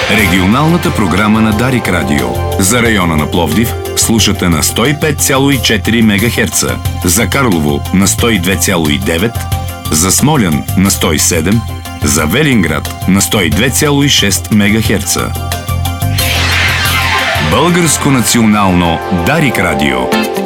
Регионалната програма на Дарик Радио. За района на Пловдив слушате на 105,4 МГц, за Карлово на 102,9, за Смолян на 107, за Велинград на 102,6 МГц. Българско национално Дарик Радио.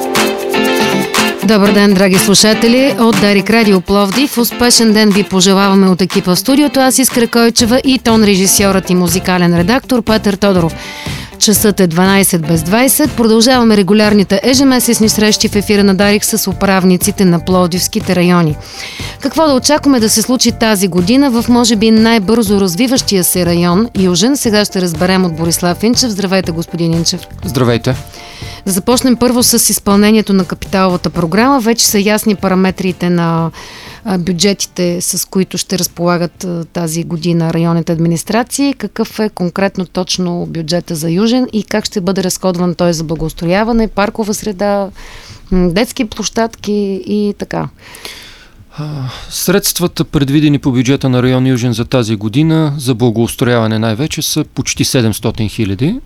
Добър ден, драги слушатели от Дарик Радио Пловдив. Успешен ден ви пожелаваме от екипа в студиото. Аз Искра Койчева и тон режисьорът и музикален редактор Петър Тодоров. Часът е 12 без 20. Продължаваме регулярните ежемесечни срещи в ефира на Дарик с управниците на пловдивските райони. Какво да очакваме да се случи тази година в може би най-бързо развиващия се район Южен? Сега ще разберем от Борислав Инчев. Здравейте, господин Инчев. Здравейте. Да започнем първо с изпълнението на капиталовата програма. Вече са ясни параметрите на бюджетите, с които ще разполагат тази година районните администрации. Какъв е конкретно точно бюджета за Южен и как ще бъде разходван той за благоустрояване, паркова среда, детски площадки и така? Средствата, предвидени по бюджета на район Южен за тази година, за благоустрояване най-вече, са почти 700 хиляди.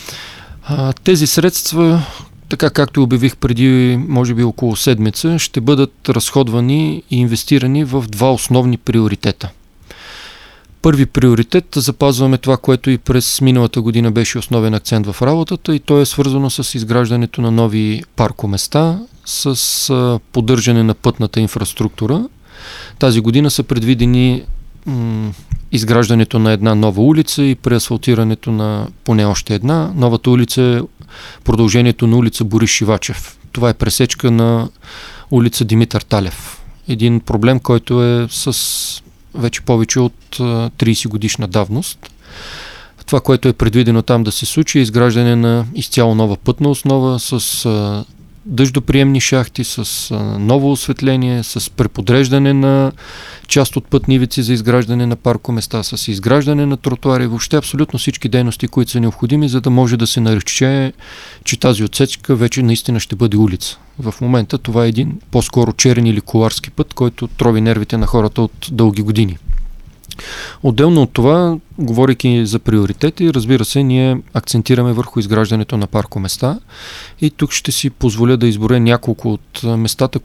Тези средства, така както обявих преди, може би около седмица, ще бъдат разходвани и инвестирани в два основни приоритета. Първи приоритет, запазваме това, което и през миналата година беше основен акцент в работата, и то е свързано с изграждането на нови паркоместа, с поддържане на пътната инфраструктура. Тази година са предвидени изграждането на една нова улица и преасфалтирането на поне още една. Новата улица е продължението на улица Борис Шивачев. Това е пресечка на улица Димитър Талев. Един проблем, който е с вече повече от 30 годишна давност. Това, което е предвидено там да се случи, е изграждане на изцяло нова пътна основа с дъждоприемни шахти, с ново осветление, с преподреждане на част от пътни ивици за изграждане на паркоместа, с изграждане на тротуари, въобще абсолютно всички дейности, които са необходими, за да може да се нарече, че тази отсечка вече наистина ще бъде улица. В момента това е един по-скоро черен или коларски път, който трови нервите на хората от дълги години. Отделно от това, говорейки за приоритети, разбира се, ние акцентираме върху изграждането на паркоместа и тук ще си позволя да изборя няколко от местата,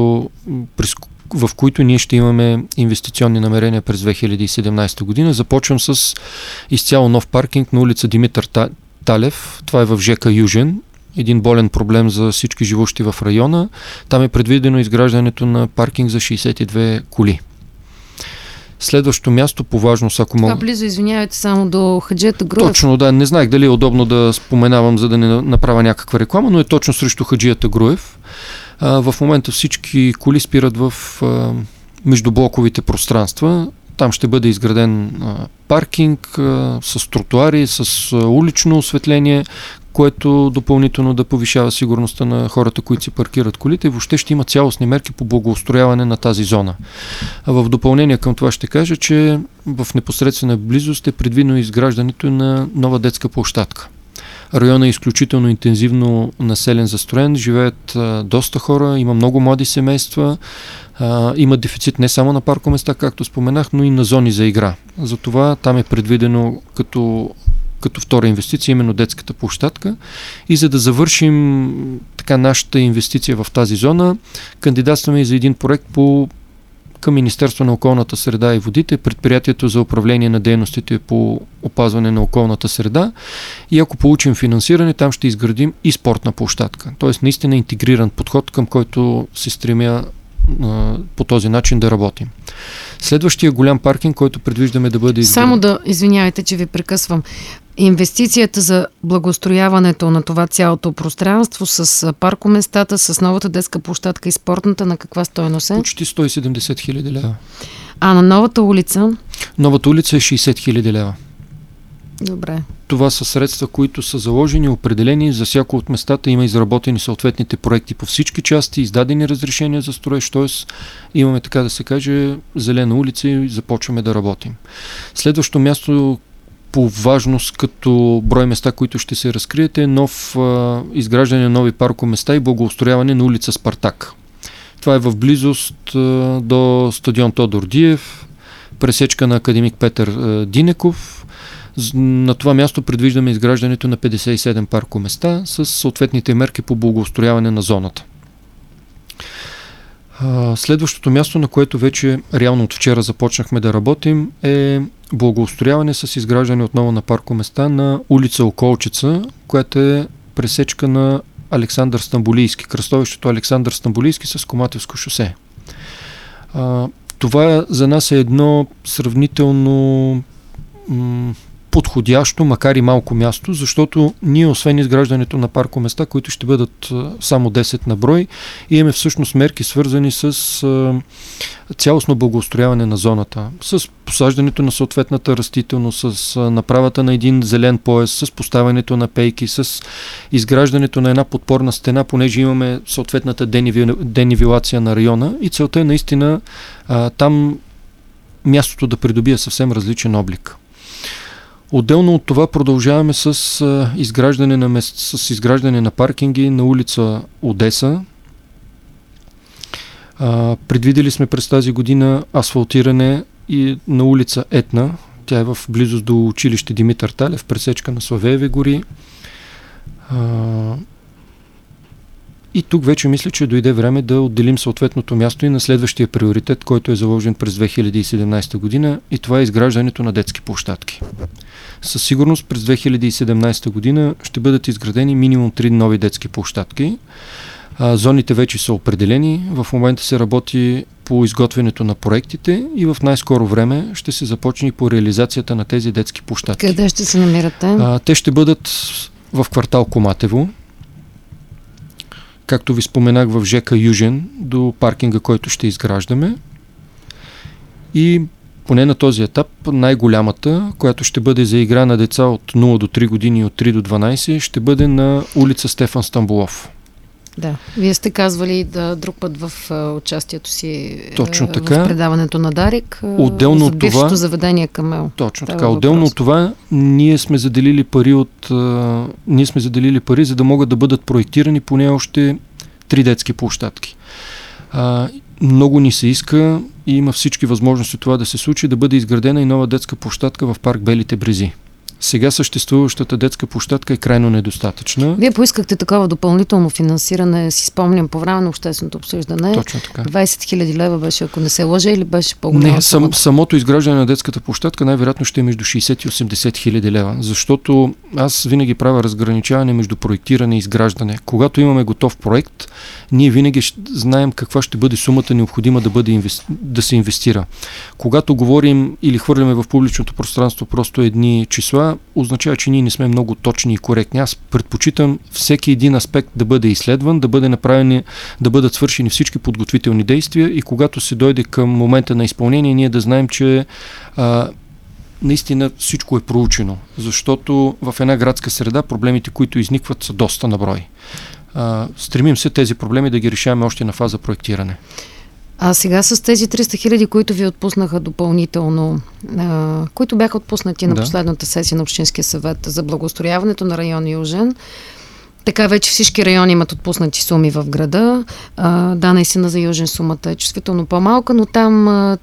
в които ние ще имаме инвестиционни намерения през 2017 година. Започвам с изцяло нов паркинг на улица Димитър Талев. Това е в ЖК Южен. Един болен проблем за всички живущи в района. Там е предвидено изграждането на паркинг за 62 коли. Следващото място по важност, ако мога... Това близо, извинявайте, само до Хаджията Груев. Точно, да. Не знаех дали е удобно да споменавам, за да не направя някаква реклама, но е точно срещу Хаджията Груев. В момента всички коли спират в междублоковите пространства. Там ще бъде изграден паркинг с тротуари, с улично осветление, което допълнително да повишава сигурността на хората, които си паркират колите, и въобще ще има цялостни мерки по благоустрояване на тази зона. В допълнение към това ще кажа, че в непосредствена близост е предвидено изграждането на нова детска площадка. Районът е изключително интензивно населен, застроен, живеят доста хора, има много млади семейства, има дефицит не само на паркоместа, както споменах, но и на зони за игра. Затова там е предвидено като втора инвестиция именно детската площадка, и за да завършим така нашата инвестиция в тази зона, кандидатстваме и за един проект към Министерство на околната среда и водите, предприятието за управление на дейностите по опазване на околната среда, и ако получим финансиране, там ще изградим и спортна площадка. Тоест наистина интегриран подход, към който се стремя по този начин да работим. Следващия голям паркинг, който предвиждаме да бъде Само да, извинявайте, че ви прекъсвам. Инвестицията за благоустрояването на това цялото пространство с паркоместата, с новата детска площадка и спортната, на каква стойност е? Почти 170 хиляди лева. А на новата улица? Новата улица е 60 хиляди лева. Добре. Това са средства, които са заложени, определени. За всяко от местата има изработени съответните проекти по всички части, издадени разрешения за строеж, т.е. имаме, така да се каже, зелена улица и започваме да работим. Следващо място по важност като брой места, които ще се разкрият, е изграждане на нови паркоместа и благоустрояване на улица Спартак. Това е в близост до стадион Тодор Диев, пресечка на академик Петър Динеков. На това място предвиждаме изграждането на 57 паркоместа с съответните мерки по благоустрояване на зоната. Следващото място, на което вече реално от вчера започнахме да работим, е благоустрояване с изграждане отново на паркоместа на улица Околчица, която е пресечка на Александър Стамболийски, кръстовището Александър Стамболийски с Коматевско шосе. Това за нас е едно сравнително подходящо, макар и малко място, защото ние, освен изграждането на паркоместа, които ще бъдат само 10 на брой, имаме всъщност мерки, свързани с цялостно благоустрояване на зоната, с посаждането на съответната растителност, с направата на един зелен пояс, с поставянето на пейки, с изграждането на една подпорна стена, понеже имаме съответната денивелация на района, и целта е наистина там мястото да придобие съвсем различен облик. Отделно от това продължаваме с изграждане на паркинги на улица Одеса. Предвидели сме през тази година асфалтиране и на улица Етна. Тя е в близост до училище Димитър Талев, пресечка на Славееви гори. И тук вече мисля, че дойде време да отделим съответното място и на следващия приоритет, който е заложен през 2017 година, и това е изграждането на детски площадки. Със сигурност през 2017 година ще бъдат изградени минимум 3 нови детски площадки. Зоните вече са определени, в момента се работи по изготвянето на проектите и в най-скоро време ще се започне по реализацията на тези детски площадки. Къде ще се намирате? Те ще бъдат в квартал Коматево, както ви споменах, в ЖК Южен, до паркинга, който ще изграждаме. И поне на този етап най-голямата, която ще бъде за игра на деца от 0 до 3 години и от 3 до 12, ще бъде на улица Стефан Стамболов. Да, вие сте казвали друг път в участието си точно така, в предаването на Дарик, отделно за бившето заведение Камел. Точно така. Отделно от това, ние сме заделили пари, за да могат да бъдат проектирани поне още 3 детски площадки. Много ни се иска и има всички възможности това да се случи, да бъде изградена и нова детска площадка в парк Белите брези. Сега съществуващата детска площадка е крайно недостатъчна. Вие поискахте такова допълнително финансиране, си спомням, по време на общественото обсъждане. Точно така. 20 хиляди лева беше, ако не се лъжа, или беше по-голяма? Не, самото изграждане на детската площадка най-вероятно ще е между 60 и 80 хиляди лева, защото аз винаги правя разграничаване между проектиране и изграждане. Когато имаме готов проект, ние винаги знаем каква ще бъде сумата необходима да се инвестира. Когато говорим или хвърляме в публичното пространство просто едни числа, означава, че ние не сме много точни и коректни. Аз предпочитам всеки един аспект да бъде изследван, да бъдат свършени всички подготвителни действия и когато се дойде към момента на изпълнение, ние да знаем, че наистина всичко е проучено, защото в една градска среда проблемите, които изникват, са доста на брой. Стремим се тези проблеми да ги решаваме още на фаза проектиране. А сега с тези 300 хиляди, които ви отпуснаха допълнително, които бяха отпуснати на последната сесия на Общинския съвет за благоустрояването на район Южен, така вече всички райони имат отпуснати суми в града. Да, наистина за Южен сумата е чувствително по-малка, но там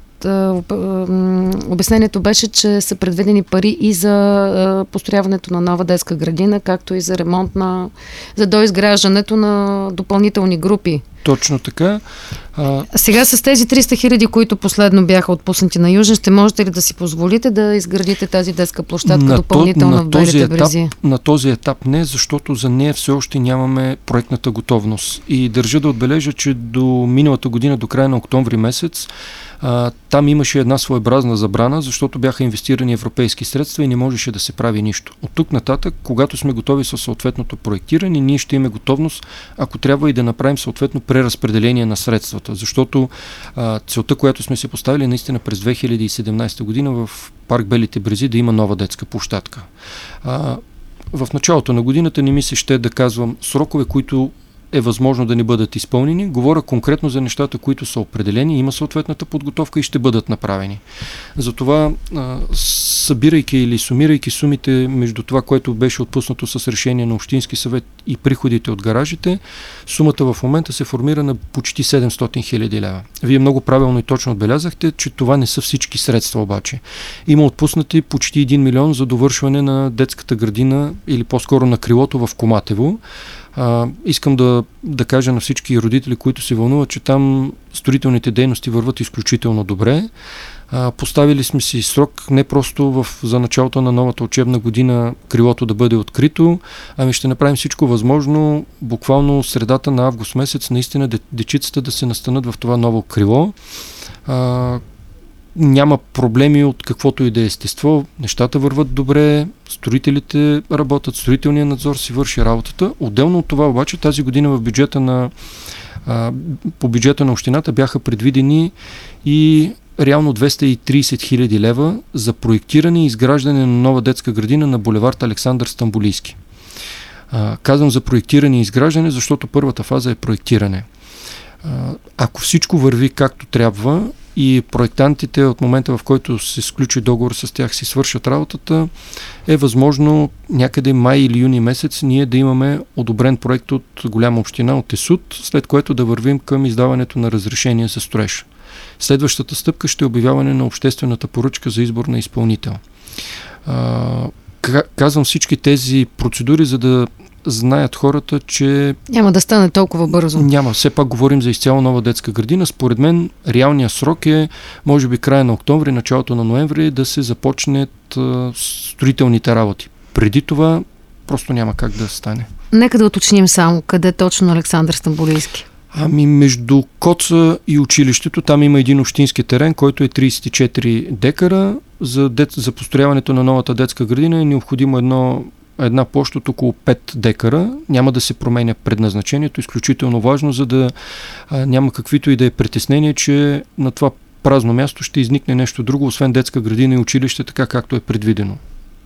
обяснението беше, че са предвидени пари и за построяването на нова детска градина, както и за ремонт за доизграждането на допълнителни групи. Точно така. Сега с тези 300 хиляди, които последно бяха отпуснати на Южен, ще можете ли да си позволите да изградите тази детска площадка допълнително в Белите брези? На този етап не, защото за нея все още нямаме проектната готовност. И държа да отбележа, че до миналата година, до края на октомври месец, там имаше една своеобразна забрана, защото бяха инвестирани европейски средства и не можеше да се прави нищо. От тук нататък, когато сме готови със съответното проектиране, ние ще имаме готовност, ако трябва и да направим съответно преразпределение на средствата, защото целта, която сме си поставили наистина през 2017 година в парк Белите брези да има нова детска площадка. В началото на годината не ми се ще да казвам срокове, които е възможно да не бъдат изпълнени. Говоря конкретно за нещата, които са определени, има съответната подготовка и ще бъдат направени. Затова, събирайки или сумирайки сумите между това, което беше отпуснато с решение на Общински съвет и приходите от гаражите, сумата в момента се формира на почти 700 хиляди лева. Вие много правилно и точно отбелязахте, че това не са всички средства обаче. Има отпуснати почти 1 милион за довършване на детската градина или по-скоро на крилото в Коматево. Искам да кажа на всички родители, които се вълнуват, че там строителните дейности върват изключително добре. Поставили сме си срок не просто за началото на новата учебна година крилото да бъде открито, ами ще направим всичко възможно, буквално средата на август месец, наистина дечицата да се настанат в това ново крило. Няма проблеми от каквото и да е естество, нещата върват добре, строителите работят, строителният надзор си върши работата. Отделно от това обаче тази година в по бюджета на общината бяха предвидени и реално 230 хиляди лева за проектиране и изграждане на нова детска градина на булевард Александър Стамболийски. Казвам за проектиране и изграждане, защото първата фаза е проектиране. Ако всичко върви както трябва и проектантите от момента, в който се сключи договор с тях, си свършат работата, е възможно някъде май или юни месец ние да имаме одобрен проект от голяма община, от ЕСУД, след което да вървим към издаването на разрешение за строеж. Следващата стъпка ще е обявяване на обществената поръчка за избор на изпълнител. Казвам всички тези процедури, за да знаят хората, че... Няма да стане толкова бързо. Няма. Все пак говорим за изцяло нова детска градина. Според мен реалният срок е, може би края на октомври, началото на ноември, да се започнат строителните работи. Преди това просто няма как да стане. Нека да уточним само къде точно Александър Стамболийски. Между Коца и училището, там има един общински терен, който е 34 декара. За построяването на новата детска градина е необходимо една площ от около 5 декара. Няма да се променя предназначението. Изключително важно, за да няма каквито и да е притеснение, че на това празно място ще изникне нещо друго, освен детска градина и училище, така както е предвидено.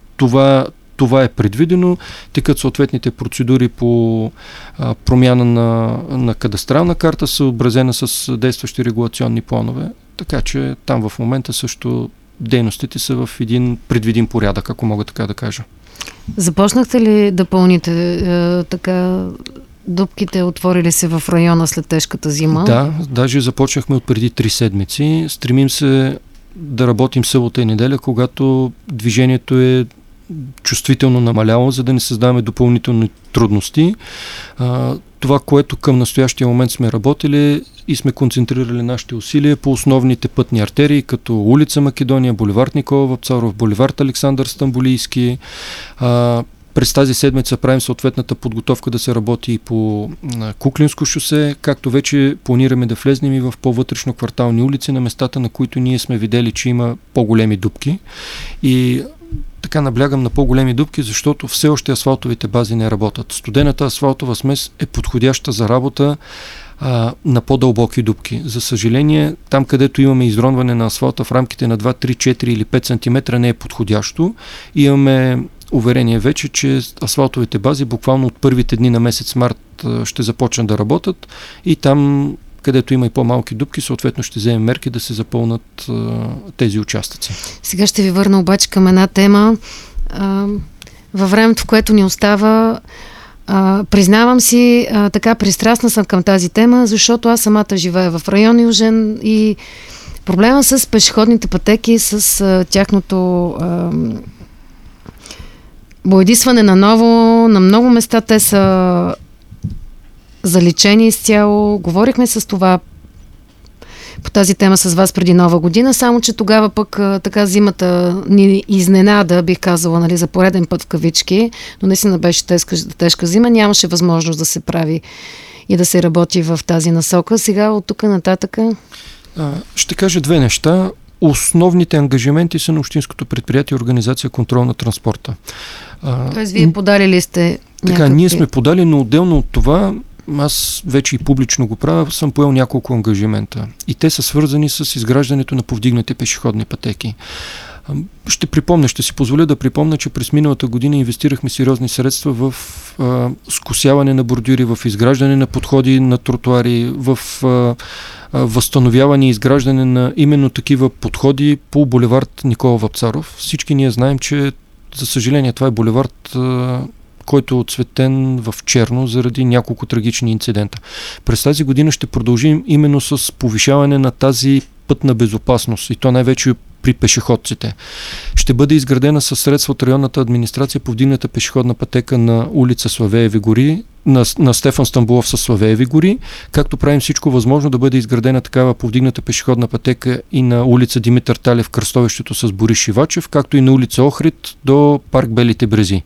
Това е предвидено, текат съответните процедури по промяна на кадастрална карта, съобразена с действащи регулационни планове, така че там в момента също дейностите са в един предвидим порядък, ако мога така да кажа. Започнахте ли да пълните дупките, отворили се в района след тежката зима? Да, даже започнахме от преди 3 седмици. Стремим се да работим събота и неделя, когато движението е чувствително намаляло, за да не създаваме допълнителни трудности. Това, което към настоящия момент сме работили и сме концентрирали нашите усилия по основните пътни артерии, като улица Македония, булевард Никола Вапцаров, булевард Александър Стамболийски. През тази седмица правим съответната подготовка да се работи и по Куклинско шосе, както вече планираме да влезнем и в по-вътрешно квартални улици, на местата, на които ние сме видели, че има по-големи дупки. И така наблягам на по-големи дупки, защото все още асфалтовите бази не работят. Студената асфалтова смес е подходяща за работа на по-дълбоки дупки. За съжаление, там където имаме изронване на асфалта в рамките на 2, 3, 4 или 5 см не е подходящо. Имаме уверение вече, че асфалтовите бази буквално от първите дни на месец март ще започнат да работят и там, където има и по-малки дупки, съответно ще вземем мерки да се запълнат тези участъци. Сега ще ви върна обаче към една тема. Във времето, в което ни остава, признавам си, така пристрастна съм към тази тема, защото аз самата живея в район Южен и проблема с пешеходните пътеки, с тяхното боядисване наново, на много места те са заличени изцяло. Говорихме с това по тази тема с вас преди Нова година, само че тогава пък така зимата ни изненада, бих казала, нали, за пореден път в кавички, но наистина беше тежка зима, нямаше възможност да се прави и да се работи в тази насока. Сега от тук нататък... Ще кажа две неща. Основните ангажименти са на Общинското предприятие Организация контрол на транспорта. Тоест вие подали ли сте Така, ние сме подали, но отделно от това аз вече и публично го правя, съм поел няколко ангажимента. И те са свързани с изграждането на повдигнати пешеходни пътеки. Ще си позволя да припомня, че през миналата година инвестирахме сериозни средства в скосяване на бордюри, в изграждане на подходи на тротуари, в възстановяване и изграждане на именно такива подходи по булевард Никола Вапцаров. Всички ние знаем, че за съжаление това е булевард, който е отцветен в черно заради няколко трагични инцидента. През тази година ще продължим именно с повишаване на тази пътна безопасност и то най-вече при пешеходците. Ще бъде изградена със средства от районната администрация повдигната пешеходна пътека на улица Славееви гори, на Стефан Стамболов със Славееви гори, както правим всичко възможно да бъде изградена такава повдигната пешеходна пътека и на улица Димитър Талев, кръстовището с Борис Шивачев, както и на улица Охрид до парк Белите брези.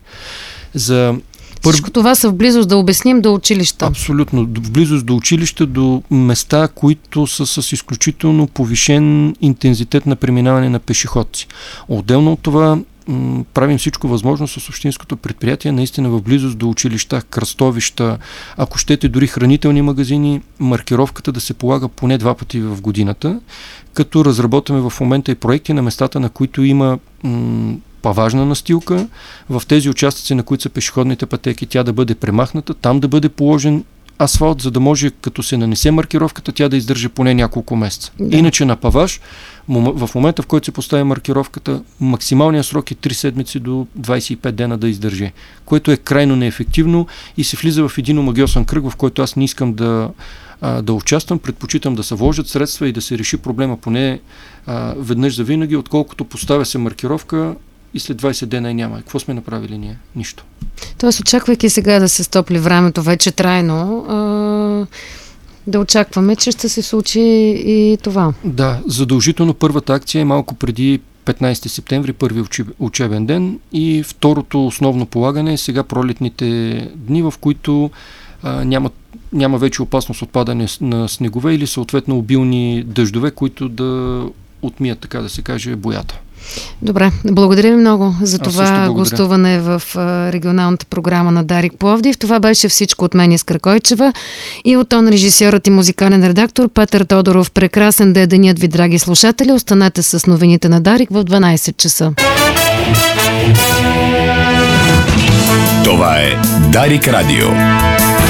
Всичко това са в близост, да обясним, до училища. Абсолютно. В близост до училища, до места, които са с изключително повишен интензитет на преминаване на пешеходци. Отделно от това правим всичко възможно с общинското предприятие, наистина в близост до училища, кръстовища, ако щете дори хранителни магазини, маркировката да се полага поне 2 пъти в годината, като разработваме в момента и проекти на местата, на които има паважна настилка, в тези участъци, на които са пешеходните пътеки, тя да бъде премахната, там да бъде положен асфалт, за да може, като се нанесе маркировката, тя да издържа поне няколко месеца. Да. Иначе на паваж, в момента, в който се постави маркировката, максималният срок е 3 седмици до 25 дена да издържи, което е крайно неефективно и се влиза в един омагьосан кръг, в който аз не искам да участвам, предпочитам да се вложат средства и да се реши проблема поне веднъж за винаги, отколкото поставя се маркировка и след 20 дена и няма. Какво сме направили ние? Нищо. Тоест, очаквайки сега да се стопли времето вече трайно, да очакваме, че ще се случи и това. Да, задължително първата акция е малко преди 15 септември, първи учебен ден, и второто основно полагане е сега пролетните дни, в които няма вече опасност от падане на снегове или съответно обилни дъждове, които да отмият, така да се каже, боята. Добре, благодаря ви много за това гостуване в регионалната програма на Дарик Пловдив. Това беше всичко от мен, Искра Койчева, и от тон режисьорът и музикален редактор Петър Тодоров. Прекрасен да е денят ви, драги слушатели. Останете с новините на Дарик в 12 часа. Това е Дарик Радио.